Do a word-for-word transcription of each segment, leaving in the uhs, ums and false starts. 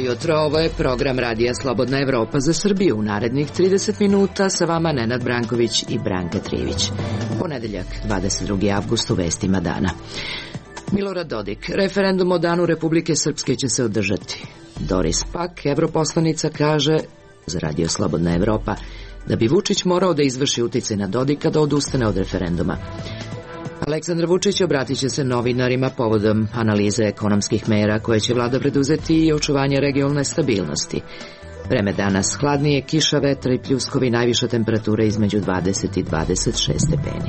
jutro, ovo je program Radija Slobodna Evropa za Srbiju. U narednih trideset minuta sa vama Nenad Branković i Branka Trivić. Ponedeljak, dvadeset drugi avgust, u vestima dana. Milorad Dodik, referendum o danu Republike Srpske će se održati. Doris Pak, evroposlanica, kaže za Radio Slobodna Evropa da bi Vučić morao da izvrši uticaj na Dodika da odustane od referenduma. Aleksandar Vučić obratit će se novinarima povodom analize ekonomskih mera koje će vlada preduzeti i očuvanje regionalne stabilnosti. Vreme danas hladnije, kiša, vetra i pljuskovi, najviša temperatura između dvadeset i dvadeset šest stepeni.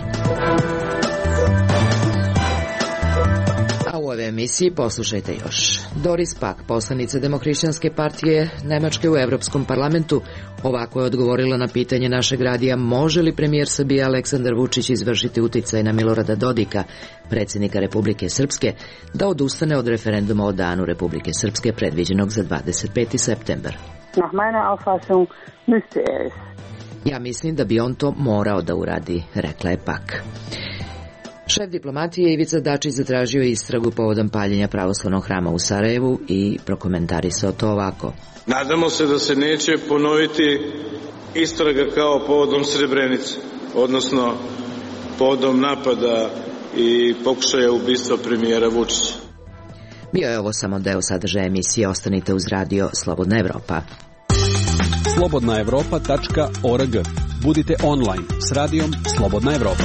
A u ovoj emisiji poslušajte još. Doris Pak, poslanica Demohrišćanske partije Nemačke u Evropskom parlamentu, ovako je odgovorila na pitanje našeg radija može li premijer Srbije Aleksandar Vučić izvršiti uticaj na Milorada Dodika, predsjednika Republike Srpske, da odustane od referenduma o danu Republike Srpske predviđenog za dvadeset peti septembar. Nach meiner Auffassung müsste er es. Ja mislim da bi on to morao da uradi, rekla je Pak. Šef diplomatije Ivica Dačić zatražio istragu povodom paljenja pravoslavnog hrama u Sarajevu i prokomentarisao to ovako. Nadamo se da se neće ponoviti istraga kao povodom Srebrenice, odnosno povodom napada i pokušaja ubistva premijera Vučića. Bio je ovo samo deo sadržaja emisije, ostanite uz Radio Slobodna Evropa. slobodna evropa tačka org. Budite online s radijom Slobodna Evropa.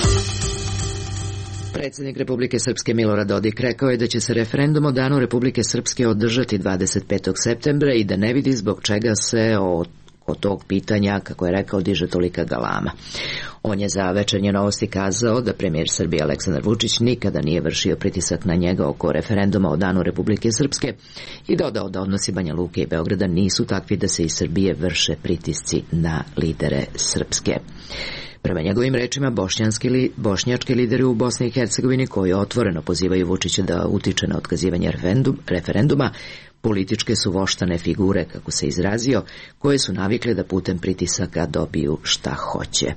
Predsjednik Republike Srpske Milorad Dodik rekao je da će se referendum o danu Republike Srpske održati dvadeset petog septembra i da ne vidi zbog čega se o, o tog pitanja, kako je rekao, diže tolika galama. On je za Večernje novosti kazao da premijer Srbije Aleksandar Vučić nikada nije vršio pritisak na njega oko referenduma o danu Republike Srpske i dodao da odnosi Banja Luke i Beograda nisu takvi da se iz Srbije vrše pritisci na lidere Srpske. Prema njegovim rečima, bošnjanski li, bošnjački lideri u Bosni i Hercegovini koji otvoreno pozivaju Vučića da utiče na otkazivanje referendum, referenduma, političke su voštane figure, kako se izrazio, koje su navikle da putem pritisaka dobiju šta hoće.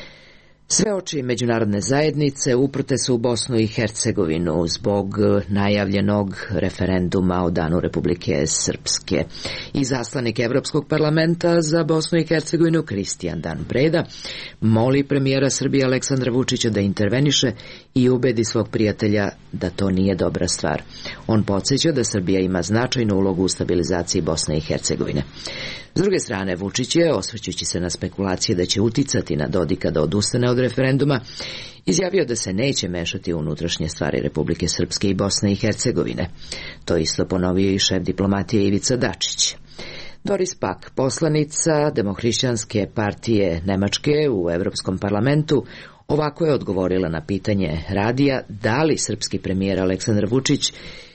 Sve oči međunarodne zajednice uprte su u Bosnu i Hercegovinu zbog najavljenog referenduma o danu Republike Srpske. I zaslanik Evropskog parlamenta za Bosnu i Hercegovinu Kristijan Dan Preda moli premijera Srbije Aleksandra Vučića da interveniše i ubedi svog prijatelja da to nije dobra stvar. On podsjeća da Srbija ima značajnu ulogu u stabilizaciji Bosne i Hercegovine. S druge strane, Vučić je, osvrćući se na spekulacije da će uticati na Dodika da odustane od referenduma, izjavio da se neće mešati u unutrašnje stvari Republike Srpske i Bosne i Hercegovine. To isto ponovio i šef diplomatije Ivica Dačić. Doris Pak, poslanica Demohrišćanske partije Nemačke u Evropskom parlamentu, ovako je odgovorila na pitanje radija da li srpski premijer Aleksandar Vučić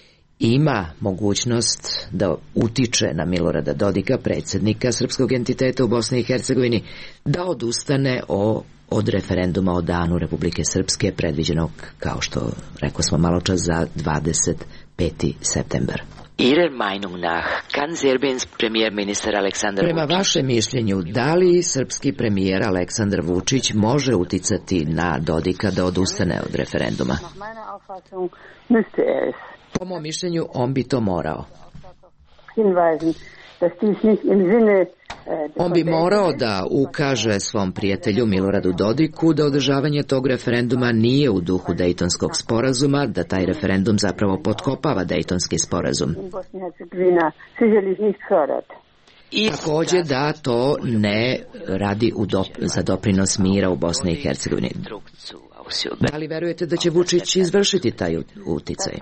ima mogućnost da utiče na Milorada Dodika, predsjednika srpskog entiteta u Bosni i Hercegovini, da odustane o, od referenduma o danu Republike Srpske predviđenog, kao što rekao smo malo čas, za dvadeset peti septembar. Ihrer Meinung nach kann Serbiens Premierminister Aleksandar Prema vašem mišljenju, da li srpski premijer Aleksandar Vučić može uticati na Dodika da odustane od referenduma? Nach meiner Auffassung müsste er es. Po mom mišljenju, on bi to morao. Hinweisen, dass dies nicht im Sinne On bi morao da ukaže svom prijatelju Miloradu Dodiku da održavanje tog referenduma nije u duhu Dejtonskog sporazuma, da taj referendum zapravo potkopava Dejtonski sporazum. I također da to ne radi u dop za doprinos mira u Bosni i Hercegovini. Da li verujete da će Vučić izvršiti taj uticaj?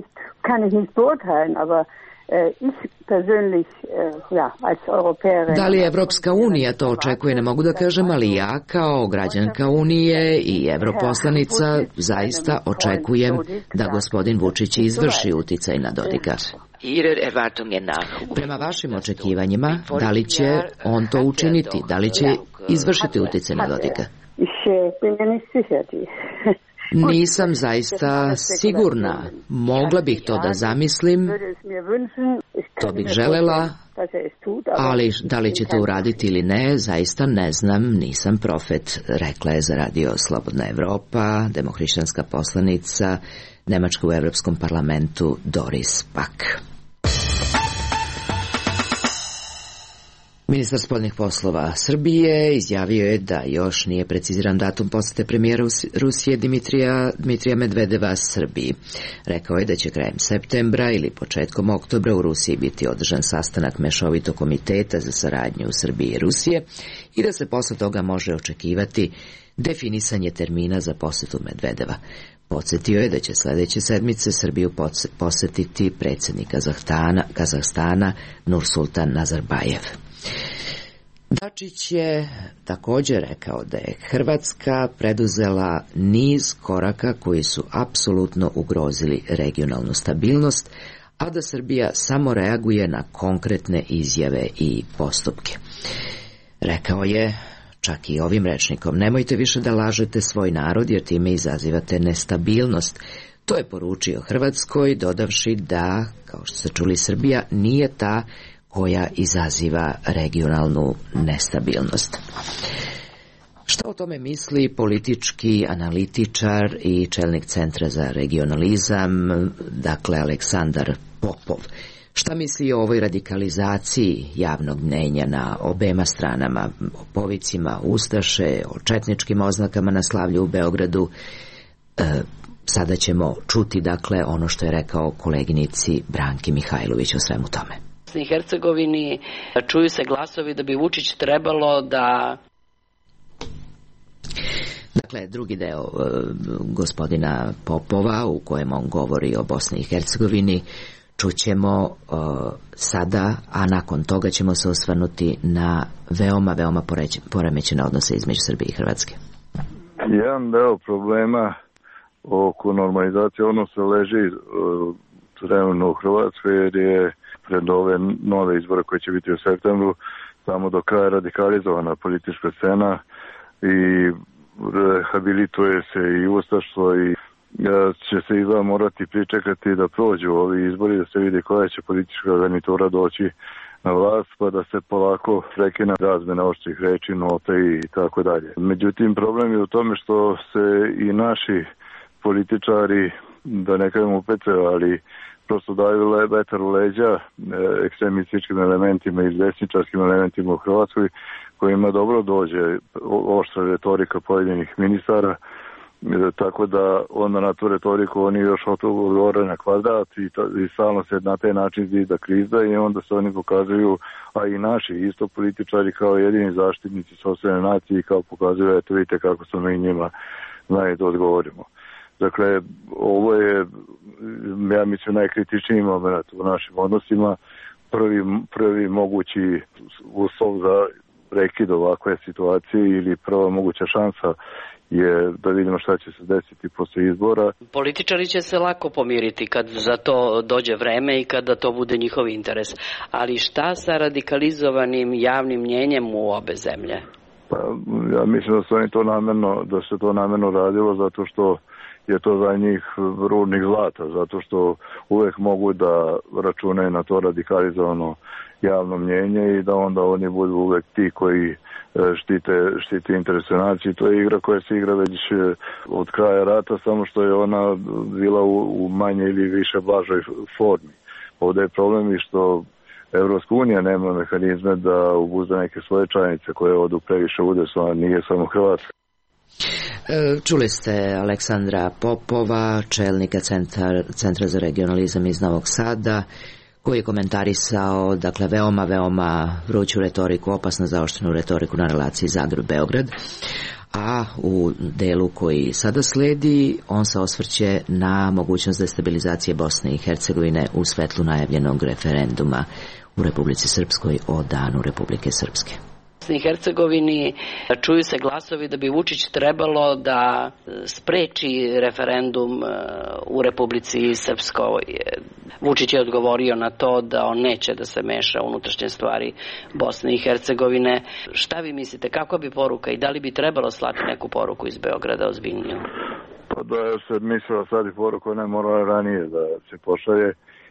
Da li Evropska unija to očekuje, ne mogu da kažem, ali ja kao građanka Unije i evroposlanica zaista očekujem da gospodin Vučić izvrši uticaj na Dodika. Prema vašim očekivanjima, da li će on to učiniti, da li će izvršiti uticaj na Dodika? Nisam zaista sigurna. Mogla bih to da zamislim, to bih želela, ali da li će to uraditi ili ne, zaista ne znam, nisam profet, rekla je za Radio Slobodna Evropa, demohrišćanska poslanica Nemačka u Evropskom parlamentu Doris Pak. Ministar spoljnih poslova Srbije izjavio je da još nije preciziran datum posete premijera Rusije Dimitrija, Dmitrija Medvedeva Srbiji. Rekao je da će krajem septembra ili početkom oktobra u Rusiji biti održan sastanak mešovitog komiteta za saradnju Srbije i Rusije i da se posle toga može očekivati definisanje termina za posetu Medvedeva. Podsjetio je da će sledeće sedmice Srbiju posetiti predsjednik Kazahstana, Kazahstana Nursultan Nazarbajev. Dačić je također rekao da je Hrvatska preduzela niz koraka koji su apsolutno ugrozili regionalnu stabilnost, a da Srbija samo reaguje na konkretne izjave i postupke. Rekao je čak i ovim rečnikom: nemojte više da lažete svoj narod jer time izazivate nestabilnost. To je poručio Hrvatskoj, dodavši da, kao što ste čuli, Srbija nije ta koja izaziva regionalnu nestabilnost. Šta o tome misli politički analitičar i čelnik Centra za regionalizam, dakle Aleksandar Popov? Šta misli o ovoj radikalizaciji javnog mnenja na obema stranama, o povicima Ustaše, o četničkim oznakama na slavlju u Beogradu? E, sada ćemo čuti, dakle, ono što je rekao koleginici Branki Mihajlović o svemu tome. U Bosni i Hercegovini čuju se glasovi da bi Vučić trebalo da... Dakle, drugi deo e, gospodina Popova, u kojem on govori o Bosni i Hercegovini, čućemo uh, sada, a nakon toga ćemo se osvrnuti na veoma, veoma poremećene odnose između Srbije i Hrvatske. Jedan deo problema oko normalizacije odnosa leži uh, trenutno u Hrvatskoj, jer je pred ove nove izbore koje će biti u septembru samo do kraja radikalizovana politička scena i rehabilituje se i ustaštvo i će se izgleda morati pričekati da prođu ovi izbori, da se vidi koja će politička garnitura doći na vlast, pa da se polako prekine razmjena oštrih reči, note i tako dalje. Međutim, problem je u tome što se i naši političari, da ne kažem upecaju, ali prosto daju vetar u leđa ekstremističkim elementima i desničarskim elementima u Hrvatskoj, kojima dobro dođe oštra retorika pojedinih ministara, tako da onda na tu retoriku oni još odgovore na kvadrat i, i stalno se na taj način zida kriza i onda se oni pokazuju, a i naši isto političari kao jedini zaštitnici sopstvene nacije i kao pokazuju, eto vidite kako smo mi njima znali da odgovorimo. Dakle, ovo je, ja mislim, najkritičniji moment u našim odnosima, prvi, prvi mogući uslov za prekid ovakve situacije ili prva moguća šansa je da vidimo šta će se desiti posle izbora. Političari će se lako pomiriti kad za to dođe vreme i kada to bude njihov interes. Ali šta sa radikalizovanim javnim mnjenjem u obe zemlje? Pa, ja mislim da su oni to namerno, da se to namerno radilo zato što je to za njih rudnik zlata, zato što uvek mogu da računaju na to radikalizovano javno mnjenje i da onda oni budu uvek ti koji štite, štite interese nacije. To je igra koja se igra već od kraja rata, samo što je ona bila u, u manje ili više blažoj formi. Ovdje je problem i što Evropska unija nema mehanizme da obuzda neke svoje članice koje odu previše udesno, a nije samo Hrvatska. Čuli ste Aleksandra Popova, čelnika Centra, Centra za regionalizam iz Novog Sada, koji je komentarisao, dakle, veoma, veoma vruću retoriku, opasno zaoštrenu retoriku na relaciji Zagreb-Beograd, a u delu koji sada sledi, on se osvrće na mogućnost destabilizacije Bosne i Hercegovine u svetlu najavljenog referenduma u Republici Srpskoj o danu Republike Srpske. U Bosni i Hercegovini čuju se glasovi da bi Vučić trebalo da spreči referendum u Republici Srpskoj. Vučić je odgovorio na to da on neće da se meša u unutrašnje stvari Bosne i Hercegovine. Šta vi mislite, kakva bi poruka i da li bi trebalo slati neku poruku iz Beograda ozbiljniju? Pa da se mislila sad i poruku, ne mora ranije da se pošalje,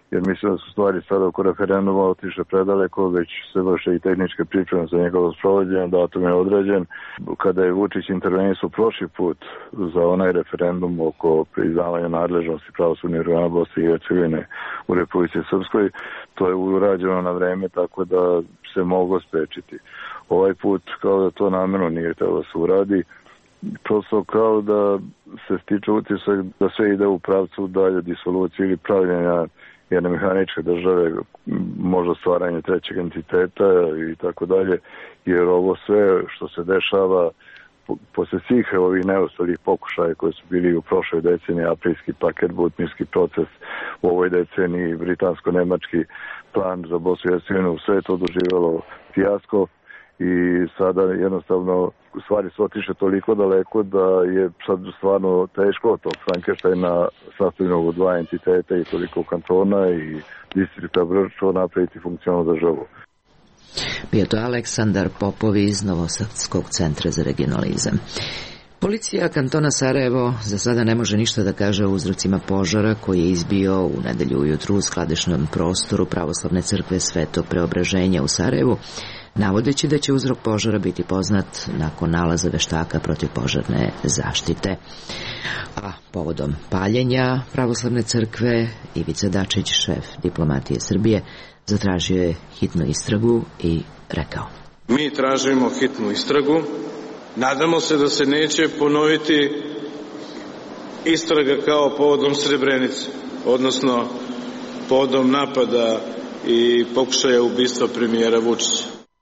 jer mislim da su stvari sada oko referenduma otišle predaleko, već se vrše i tehničke pripreme za njegovo sprovođenje, datum je određen. Kada je Vučić intervenisao prošli put za onaj referendum oko priznavanja nadležnosti pravosudnih organa Bosne i Hercegovine u Republici Srpskoj, to je urađeno na vreme tako da se moglo sprečiti. Ovaj put kao da to namjerno nije trebalo da se uradi, prosto kao da se stiče utisak da sve ide u pravcu dalje disolucije ili pravljenja jedne mehaničke države, možda stvaranje trećeg entiteta i tako dalje, jer ovo sve što se dešava posle svih ovih neuspelih pokušaja koji su bili u prošloj deceniji, aprilski paket, butmirski proces, u ovoj deceniji britansko-nemački plan za Bosnu i Hercegovinu, sve je to doživjelo fijasko i sada jednostavno stvari su otišle toliko daleko da je sad stvarno teško od tog Frankensteina sastavljenog od dva entiteta i toliko kantona i distrikta Brčko napraviti funkcionalnu državu. Bio to Aleksandar Popov iz Novosadskog centra za regionalizam. Policija kantona Sarajevo za sada ne može ništa da kaže o uzrocima požara koji je izbio u nedelju ujutru u skladišnom prostoru Pravoslavne crkve Svetog Preobraženja u Sarajevu, navodeći da će uzrok požara biti poznat nakon nalaza veštaka protivpožarne zaštite. A povodom paljenja Pravoslavne crkve, Ivica Dačić, šef diplomatije Srbije, zatražio je hitnu istragu i rekao: Mi tražimo hitnu istragu. Nadamo se da se neće ponoviti istraga kao povodom Srebrenice, odnosno povodom napada i pokušaja ubistva premijera Vučića.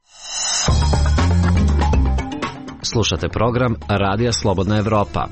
Slušate program Radija Slobodna Evropa.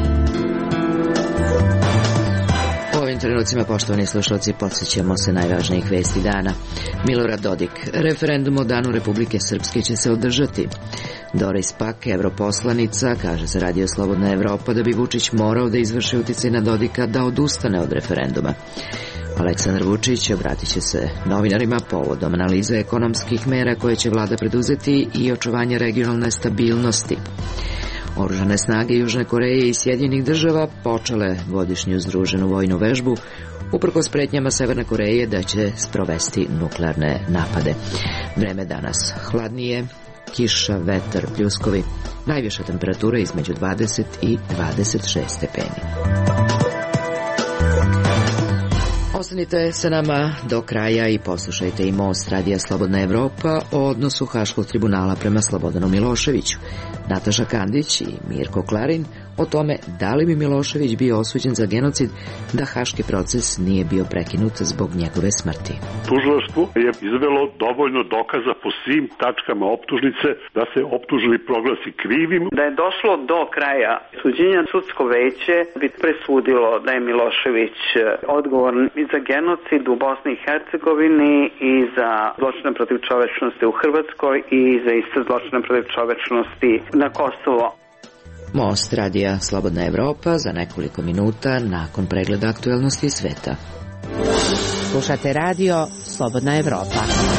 U ovim trenucima, poštovani slušalci, podsjećamo se najvažnijih vesti dana. Milorad Dodik: referendum o Danu Republike Srpske će se održati. Doris Pak, europoslanica, kaže za Radio Slobodna Evropa da bi Vučić morao da izvrši uticaj na Dodika da odustane od referenduma. Aleksandar Vučić obratit će se novinarima povodom analize ekonomskih mera koje će vlada preduzeti i očuvanja regionalne stabilnosti. Oružane snage Južne Koreje i Sjedinjenih država počele godišnju združenu vojnu vežbu uprkos pretnjama Severne Koreje da će sprovesti nuklearne napade. Vreme danas hladnije, kiša, vetar, pljuskovi, najviša temperatura između dvadeset i dvadeset šest stepeni. Ostanite sa nama do kraja i poslušajte i Most Radija Slobodna Evropa o odnosu Haškog tribunala prema Slobodanu Miloševiću. Nataša Kandić i Mirko Klarin o tome da li bi Milošević bio osuđen za genocid da haški proces nije bio prekinut zbog njegove smrti. Tužilaštvo je izvelo dovoljno dokaza po svim tačkama optužnice da se optužili proglasi krivim. Da je došlo do kraja suđenja, sudsko veće bi presudilo da je Milošević odgovoran i za genocid u Bosni i Hercegovini i za zločine protiv čovečnosti u Hrvatskoj i za iste zločine protiv čovečnosti na Kosovo. Most Radija Slobodna Evropa za nekoliko minuta nakon pregleda aktuelnosti sveta. Slušate Radio Slobodna Evropa.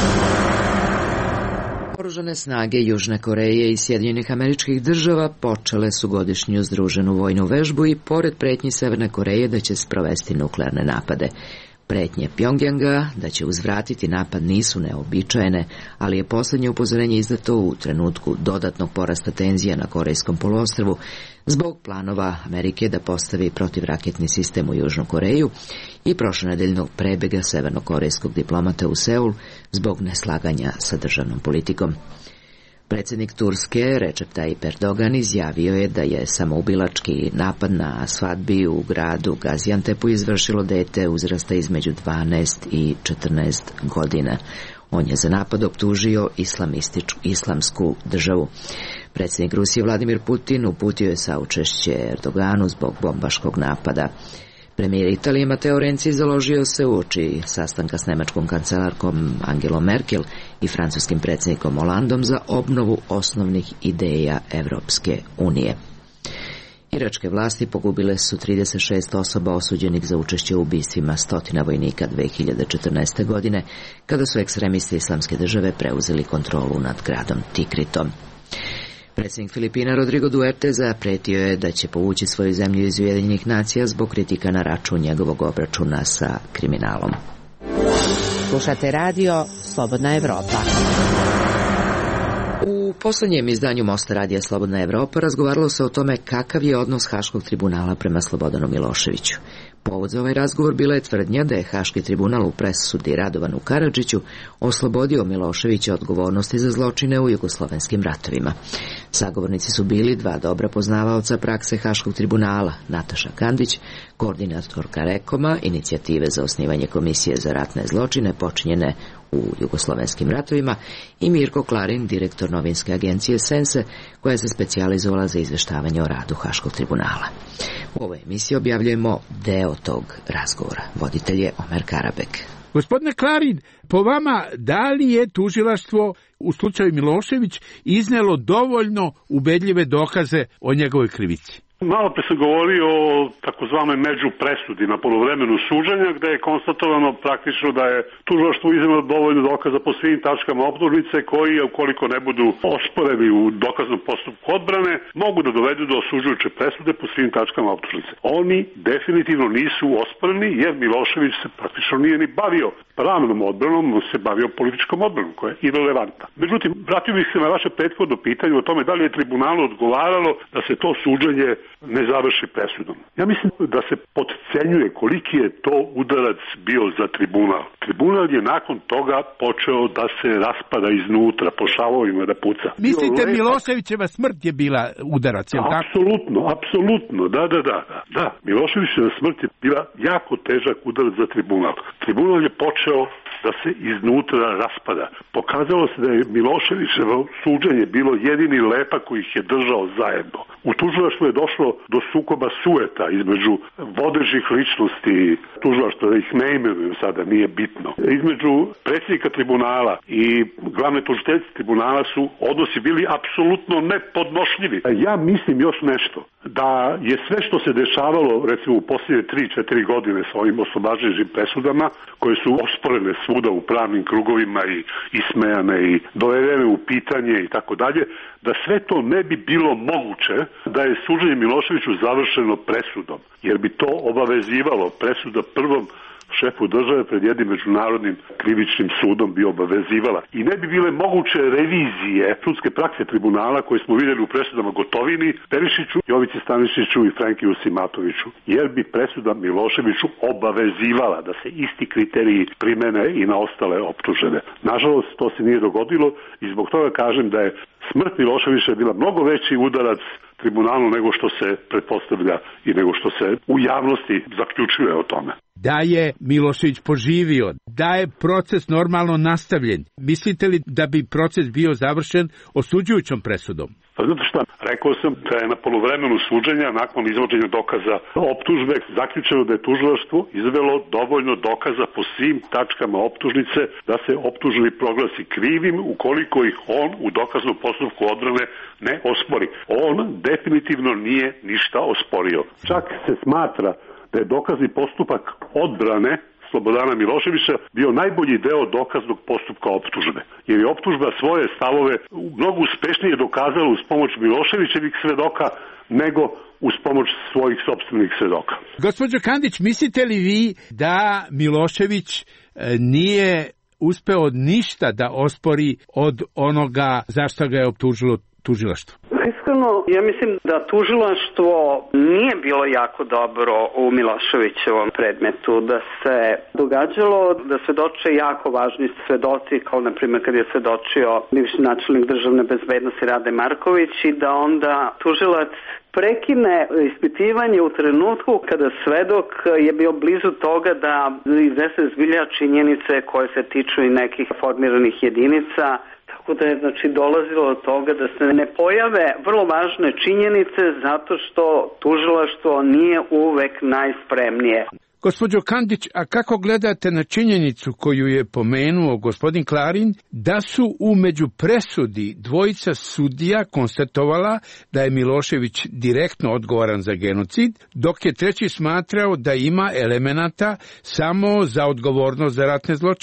Oružane snage Južne Koreje i Sjedinjenih Američkih Država počele su godišnju združenu vojnu vežbu i pored pretnji Severne Koreje da će sprovesti nuklearne napade. Pretnje Pjongjanga da će uzvratiti napad nisu neobičajene, ali je posljednje upozorenje izdato u trenutku dodatnog porasta tenzija na Korejskom poluostrvu zbog planova Amerike da postavi protivraketni sistem u Južnu Koreju i prošlonedeljnog prebega severnokorejskog diplomata u Seul zbog neslaganja sa državnom politikom. Predsjednik Turske Recep Tayyip Erdogan izjavio je da je samoubilački napad na svadbi u gradu Gaziantepu izvršilo dete uzrasta između dvanaest i četrnaest godina. On je za napad optužio islamističku islamsku državu. Predsjednik Rusije Vladimir Putin uputio je saučešće Erdoganu zbog bombaškog napada. Premijer Italije Matteo Renzi založio se uoči sastanka s nemačkom kancelarkom Angelom Merkel i francuskim predsjednikom Hollandom za obnovu osnovnih ideja Evropske unije. Iračke vlasti pogubile su trideset šest osoba osuđenih za učešće u ubistvima stotina vojnika dve hiljade četrnaeste. godine, kada su ekstremisti Islamske države preuzeli kontrolu nad gradom Tikritom. Predsjednik Filipina Rodrigo Duterte zapretio je da će povući svoju zemlju iz Ujedinjenih nacija zbog kritika na račun njegovog obračuna sa kriminalom. Slušate radio Slobodna Evropa. U poslednjem izdanju Mosta radija Slobodna Evropa razgovaralo se o tome kakav je odnos Haškog tribunala prema Slobodanu Miloševiću. Povod za ovaj razgovor bila je tvrdnja da je Haški tribunal u presudi Radovanu Karadžiću oslobodio Miloševića odgovornosti za zločine u jugoslovenskim ratovima. Sagovornici su bili dva dobra poznavaoca prakse Haškog tribunala, Nataša Kandić, koordinatorka Rekoma, inicijative za osnivanje Komisije za ratne zločine počinjene u jugoslovenskim ratovima, i Mirko Klarin, direktor novinske agencije Sense, koja se specijalizovala za izveštavanje o radu Haškog tribunala. U ovoj emisiji objavljujemo deo tog razgovora. Voditelj je Omer Karabek. Gospodine Klarin, po vama, da li je tužilaštvo u slučaju Milošević iznelo dovoljno ubedljive dokaze o njegovoj krivici? Malo pre sam govorio o takozvanoj međupresudi na polovremenu suđenja, gde je konstatovano praktično da je tužilaštvo iznelo dovoljno dokaza po svim tačkama optužnice koji, ukoliko ne budu osporeni u dokaznom postupku odbrane, mogu da dovedu do osuđujuće presude po svim tačkama optužnice. Oni definitivno nisu osporeni jer Milošević se praktično nije ni bavio pravnom odbranom, on se bavio političkom odbranom koja je irelevantna. Međutim, vratio bih se na vaše prethodno pitanje o tome da li je tribunalu odgovaralo da se to suđenje ne završi presudom. Ja mislim da se podcenjuje koliki je to udarac bio za tribunal. Tribunal je nakon toga počeo da se raspada iznutra, po šavovima da puca. Mislite, Miloševićeva smrt je bila udarac, je li tako? Apsolutno, apsolutno, da, da, da. Da, Miloševićeva smrt je bila jako težak udarac za tribunal. Tribunal je počeo da se iznutra raspada. Pokazalo se da je Miloševićevo suđenje bilo jedini lepak koji ih je držao zajedno. U tužilaštvu je došlo do sukoba sueta između vodećih ličnosti tužilaštva, da ih ne imenujem sada, nije bitno. Između predsjednika tribunala i glavne tužiteljice tribunala su odnosi bili apsolutno nepodnošljivi. Ja mislim još nešto, da je sve što se dešavalo recimo u posljednje tri četiri godine sa ovim oslobađajućim presudama, koje su osporene svuda u pravnim krugovima i ismejane i dovedene u pitanje i tako dalje, da sve to ne bi bilo moguće da je suđenje Miloševiću završeno presudom, jer bi to obavezivalo, presuda prvom šefu države pred jednim međunarodnim krivičnim sudom bi obavezivala. I ne bi bile moguće revizije sudske prakse tribunala koje smo vidjeli u presudama Gotovini, Perišiću, Jovici Stanišiću i Frankiju Simatoviću, jer bi presuda Miloševiću obavezivala da se isti kriteriji primene i na ostale optužene. Nažalost, to se nije dogodilo i zbog toga kažem da je smrt Miloševića bila mnogo veći udarac tribunalu nego što se pretpostavlja i nego što se u javnosti zaključuje o tome. Da je Milošević poživio, da je proces normalno nastavljen, mislite li da bi proces bio završen osuđujućom presudom? Pa zato što rekao sam da je na polovremenu suđenja nakon izvođenja dokaza optužbe zaključeno da je tužilaštvo izvelo dovoljno dokaza po svim tačkama optužnice da se optuženi proglasi krivim ukoliko ih on u dokaznom postupku odbrane ne ospori. On definitivno nije ništa osporio. Čak se smatra da je dokazni postupak odbrane Slobodana Miloševića bio najbolji deo dokaznog postupka optužbe, jer je optužba svoje stavove mnogo uspešnije dokazala uz pomoć Miloševićevih svedoka nego uz pomoć svojih sopstvenih svedoka. Gospođo Kandić, mislite li vi da Milošević nije uspeo ništa da ospori od onoga za što ga je optužilo tužilaštvo? Iskreno, ja mislim da tužilaštvo nije bilo jako dobro u Miloševićevom predmetu, da se događalo da svedoče jako važni svedoci, kao na primjer kad je svedočio bivši načelnik državne bezbednosti Rade Marković, i da onda tužilac prekine ispitivanje u trenutku kada svedok je bio blizu toga da iznese zbilja činjenice koje se tiču i nekih formiranih jedinica. Tako da je znači dolazilo do toga da se ne pojave vrlo važne činjenice zato što tužilaštvo nije uvek najspremnije. Gospođo Kandić, a kako gledate na činjenicu koju je pomenuo gospodin Klarin, da su u međupresudi dvojica sudija konstatovala da je Milošević direktno odgovoran za genocid, dok je treći smatrao da ima elemenata samo za odgovornost za ratne zločine?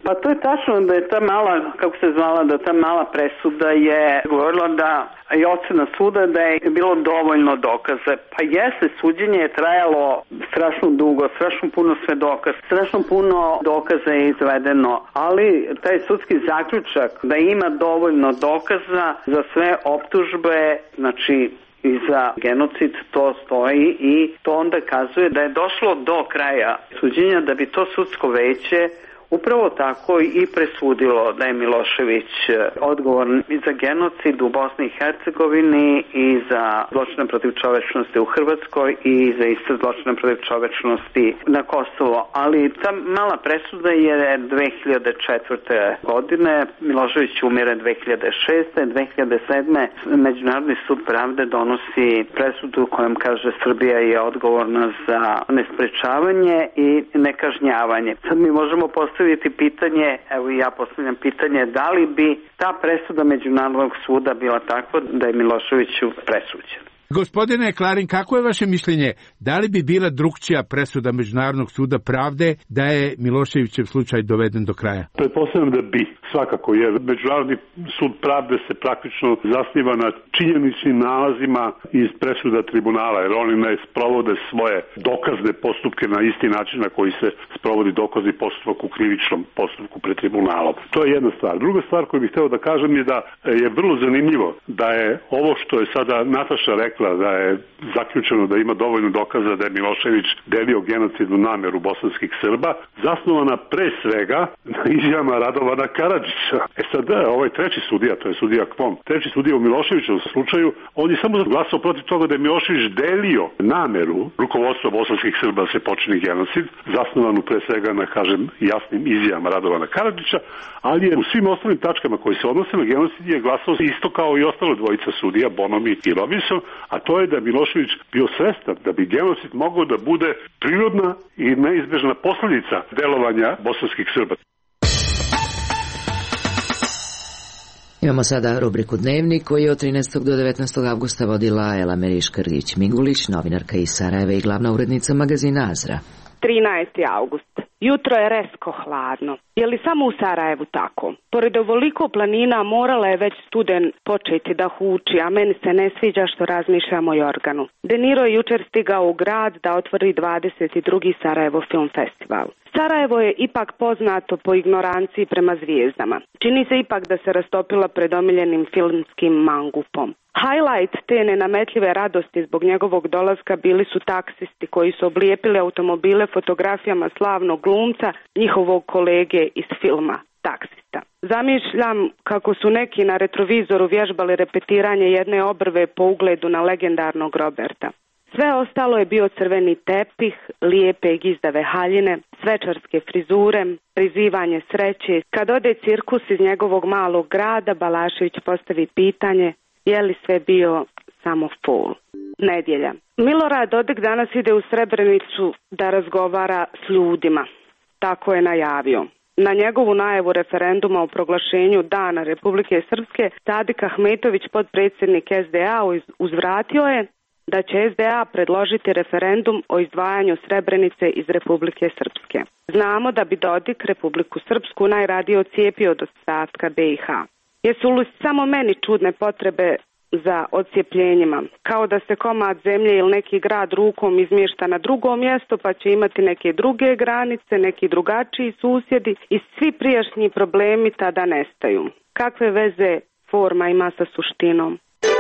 Pa to je tačno da je ta mala, kako se zvala, da ta mala presuda je govorila da je ocena suda da je bilo dovoljno dokaza. Pa jeste, suđenje je trajalo strašno dugo, strašno puno svedoka, strašno puno dokaza je izvedeno, ali taj sudski zaključak da ima dovoljno dokaza za sve optužbe, znači i za genocid, to stoji i to onda kazuje da je došlo do kraja suđenja, da bi to sudsko veće upravo tako i presudilo da je Milošević odgovoran i za genocid u Bosni i Hercegovini i za zločine protiv čovečnosti u Hrvatskoj i za iste zločine protiv čovečnosti na Kosovo. Ali ta mala presuda je dve hiljade četvrte godine, Milošević umire dve hiljade šeste. dve hiljade sedme. Međunarodni sud pravde donosi presudu kojom kaže Srbija je odgovorna za nesprečavanje i nekažnjavanje. Sad mi možemo postaviti pitanje, evo i ja postavljam pitanje, da li bi ta presuda Međunarodnog suda bila takva da je Miloševiću presuđen? Gospodine Klarin, kako je vaše mišljenje? Da li bi bila drugčija presuda Međunarodnog suda pravde da je Miloševićev slučaj doveden do kraja? Pretpostavljam da bi, svakako, jer Međunarodni sud pravde se praktično zasniva na činjeničnim nalazima iz presuda tribunala, jer oni ne sprovode svoje dokazne postupke na isti način na koji se sprovodi dokazni postupak u krivičnom postupku pred tribunalom. To je jedna stvar. Druga stvar koju bih hteo da kažem je da je vrlo zanimljivo da je ovo što je sada Nataša rekla, da je zaključeno da ima dovoljno dokaza da je Milošević delio genocidnu nameru bosanskih Srba, zasnovana pre svega na izjavama Radovana Karadžića. E sad, ovaj treći sudija, to je sudija Kvon, treći sudija u Miloševićevom slučaju, on je samo glasao protiv toga da je Milošević delio nameru rukovodstva bosanskih Srba da se počini genocid, zasnovanu pre svega na, kažem, jasnim izjavama Radovana Karadžića, ali je u svim ostalim tačkama koji se odnose na genocid je glasao isto kao i ostalo dvojica sudija, Bonomi i Robinson, a to je da je Milošević bio svestan da bi genocid mogao da bude prirodna i neizbežna posljedica delovanja bosanskih Srba. Imamo sada rubriku Dnevnik koji je od trinaestog do devetnaestog avgusta vodila Ela Meriš-Krgić-Migulić, novinarka iz Sarajeva i glavna urednica magazina Azra. trinaesti avgust. Jutro je resko hladno. Je li samo u Sarajevu tako? Pored ovoliko planina morala je već studen početi da huči, a meni se ne sviđa što razmišljamo o Jorganu. De Niro je jučer stigao u grad da otvori dvadeset drugi Sarajevo Film Festival. Sarajevo je ipak poznato po ignoranciji prema zvijezdama. Čini se ipak da se rastopila pred omiljenim filmskim mangupom. Highlight te nenametljive radosti zbog njegovog dolaska bili su taksisti koji su oblijepili automobile fotografijama slavnog glumca, njihovog kolege iz filma Taksista. Zamišljam kako su neki na retrovizoru vježbali repetiranje jedne obrve po ugledu na legendarnog Roberta. Sve ostalo je bio crveni tepih, lijepe gizdave haljine, svečarske frizure, prizivanje sreće. Kad ode cirkus iz njegovog malog grada, Balašević postavi pitanje je li sve bio samo fol. Nedjelja. Milorad Dodik danas ide u Srebrenicu da razgovara s ljudima. Tako je najavio. Na njegovu najavu referenduma o proglašenju Dana Republike Srpske, Sadik Ahmetović, potpredsjednik S D A, uzvratio je da će S D A predložiti referendum o izdvajanju Srebrenice iz Republike Srpske. Znamo da bi Dodik Republiku Srpsku najradije odcijepio od ostatka B i H. Jesu li samo meni čudne potrebe za odcijepljenjima, kao da se komad zemlje ili neki grad rukom izmješta na drugo mjesto pa će imati neke druge granice, neki drugačiji susjedi i svi prijašnji problemi tada nestaju. Kakve veze forma ima sa suštinom?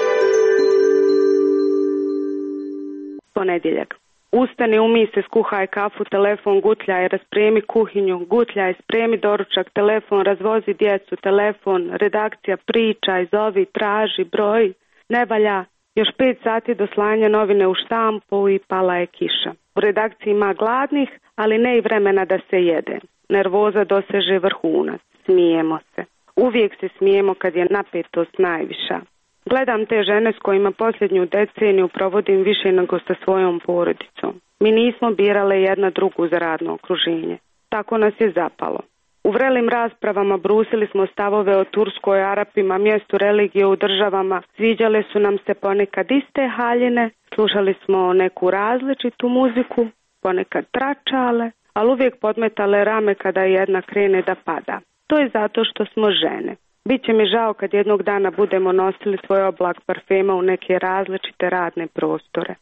Ponedjeljak. Ustani, umij se, skuhaj kafu, telefon, gutljaj, raspremi kuhinju, gutljaj, spremi doručak, telefon, razvozi djecu, telefon, redakcija, pričaj, zovi, traži, broj. Ne valja, još pet sati do slanja novine u štampu i pala je kiša. U redakciji ima gladnih, ali ne i vremena da se jede. Nervoza doseže vrhunac. Smijemo se. Uvijek se smijemo kad je napetost najviša. Gledam te žene s kojima posljednju deceniju provodim više nego sa svojom porodicom. Mi nismo birale jedna drugu za radno okruženje. Tako nas je zapalo. U vrelim raspravama brusili smo stavove o Turskoj, Arapima, mjestu religije u državama. Sviđale su nam se ponekad iste haljine. Slušali smo neku različitu muziku, ponekad tračale. ali uvijek podmetale rame kada jedna krene da pada. To je zato što smo žene. Biće mi žao kad jednog dana budemo nosili svoj oblak parfema u neke različite radne prostore.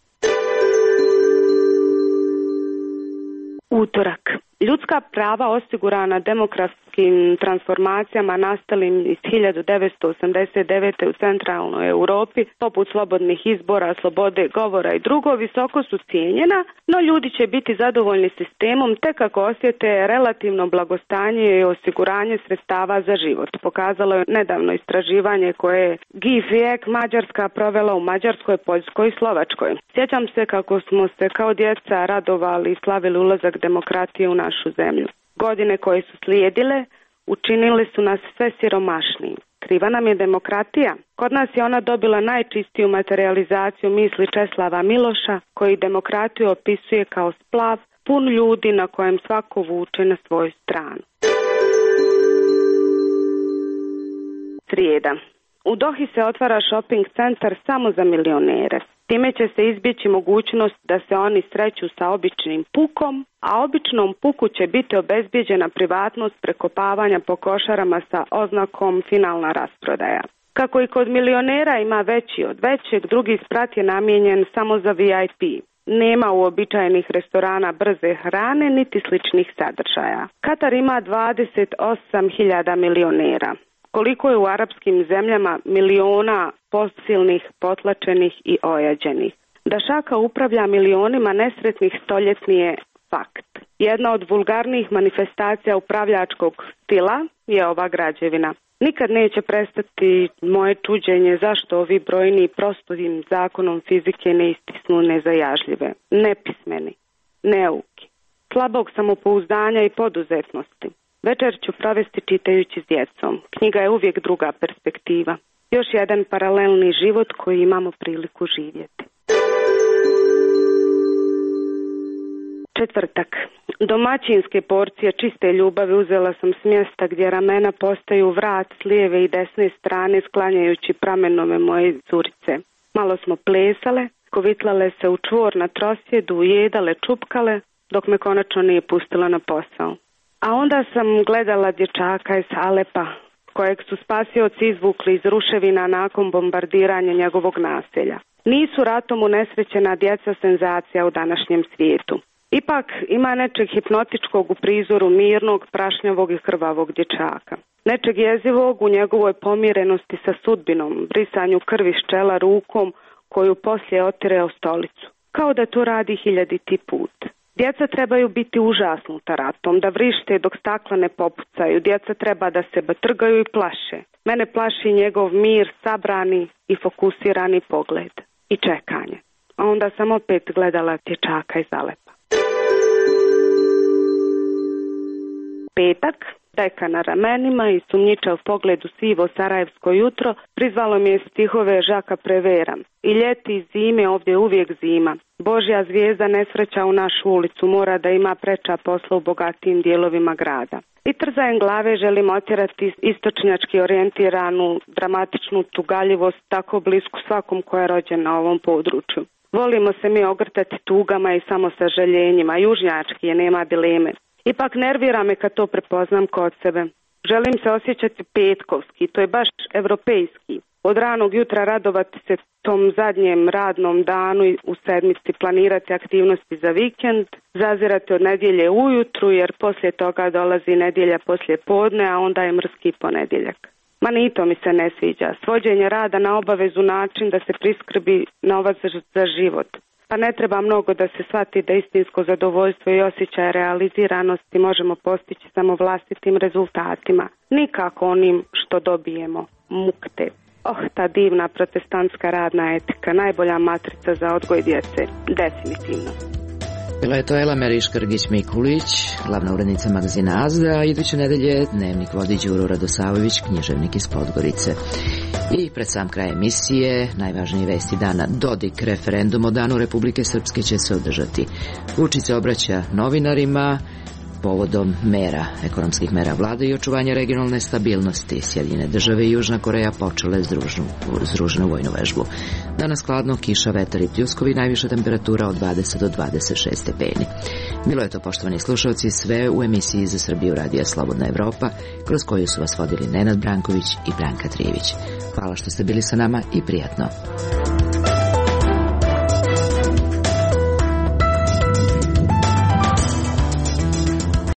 Utorak. Ljudska prava osigurana demografskim transformacijama nastalim iz hiljadu devetsto osamdeset devete u centralnoj Europi, poput slobodnih izbora, slobode govora i drugo, visoko su cijenjena, no ljudi će biti zadovoljni sistemom tek ako osjete relativno blagostanje i osiguranje sredstava za život. Pokazalo je nedavno istraživanje koje je G I F I E K Mađarska provela u Mađarskoj, Poljskoj i Slovačkoj. Sjećam se kako smo se kao djeca radovali i slavili ulazak demokratije u našu zemlju. Godine koje su slijedile učinili su nas sve siromašnijim. Kriva nam je demokratija. Kod nas je ona dobila najčistiju materializaciju misli Česlava Miloša, koji demokratiju opisuje kao splav pun ljudi na kojem svako vuče na svoju stranu. Srijeda. U Dohi se otvara shopping centar samo za milionere. Time će se izbjeći mogućnost da se oni sreću sa običnim pukom, a običnom puku će biti obezbijeđena privatnost prekopavanja po košarama sa oznakom finalna rasprodaja. Kako i kod milionera ima veći od većeg, drugi sprat je namijenjen samo za V I P. Nema uobičajenih restorana brze hrane niti sličnih sadržaja. Katar ima dvadeset osam hiljada milionera. Koliko je u arapskim zemljama miliona posilnih, potlačenih i ojađenih. Da šaka upravlja milionima nesretnih stoljetni je fakt. Jedna od vulgarnijih manifestacija upravljačkog stila je ova građevina. Nikad neće prestati moje čuđenje zašto ovi brojni prostovim zakonom fizike ne istisnu nezajažljive, nepismeni, neuki, slabog samopouzdanja i poduzetnosti. Večer ću provesti čitajući s djecom. Knjiga je uvijek druga perspektiva. Još jedan paralelni život koji imamo priliku živjeti. Četvrtak. Domaćinske porcije čiste ljubavi uzela sam s mjesta gdje ramena postaju vrat s lijeve i desne strane sklanjajući pramenove moje curice. Malo smo plesale, kovitlale se u čvor na trosjedu, jedale, čupkale, dok me konačno nije pustila na posao. A onda sam gledala dječaka iz Alepa, kojeg su spasioci izvukli iz ruševina nakon bombardiranja njegovog naselja. Nisu ratom unesrećena djeca senzacija u današnjem svijetu. Ipak ima nečeg hipnotičkog u prizoru mirnog, prašnjavog i krvavog dječaka. Nečeg jezivog u njegovoj pomirenosti sa sudbinom, brisanju krvi s čela rukom koju poslije otire o stolicu. Kao da to radi hiljaditi put. Djeca trebaju biti užasnuta ratom, da vrište dok stakla ne popucaju. Djeca treba da se batrgaju i plaše. Mene plaši njegov mir, sabrani i fokusirani pogled. I čekanje. A onda sam opet gledala dječaka iz Alepa. Petak, teka na ramenima i sumnjičav pogled u sivo sarajevsko jutro, prizvalo mi je stihove Žaka Prevera. I ljeti i zime, ovdje uvijek zima. Božja zvijezda nesreća u našu ulicu, mora da ima preča posla u bogatijim dijelovima grada. I trzajem glave želim otjerati istočnjački orijentiranu dramatičnu tugaljivost tako blisku svakom ko je rođen na ovom području. Volimo se mi ogrtati tugama i samo sažaljenjima, južnjački je, nema dileme. Ipak nervira me kad to prepoznam kod sebe. Želim se osjećati petkovski, to je baš evropejski. Od ranog jutra radovati se tom zadnjem radnom danu i u sedmici planirati aktivnosti za vikend, zazirati od nedjelje ujutru jer poslije toga dolazi nedjelja poslije podne, a onda je mrski ponedjeljak. Ma ni to mi se ne sviđa. Svođenje rada na obavezu način da se priskrbi novac za život. Pa ne treba mnogo da se shvati da istinsko zadovoljstvo i osjećaj realiziranosti možemo postići samo vlastitim rezultatima. Nikako onim što dobijemo, mukte. Oh, ta divna protestantska radna etika, najbolja matrica za odgoj djece, definitivno. Bila je to Ela Meriš-Krgić-Mikulić, glavna urednica magazina Azda, a iduće nedelje dnevnik vodi Đuro Radosavljević, književnik iz Podgorice. I pred sam kraj emisije, najvažnije vesti dana, Dodik, referendum o Danu Republike Srpske će se održati. Vučić se obraća novinarima, povodom mera, ekonomskih mera vlade i očuvanja regionalne stabilnosti. Sjedinjene države i Južna Koreja počele združnu, združenu vojnu vežbu. Danas hladno, kiša, vetar i pljuskovi, najviša temperatura od dvadeset do dvadeset šest stepeni. Bilo je to, poštovani slušalci, sve u emisiji za Srbiju Radija Slobodna Evropa, kroz koju su vas vodili Nenad Branković i Branka Trijević. Hvala što ste bili sa nama i prijatno.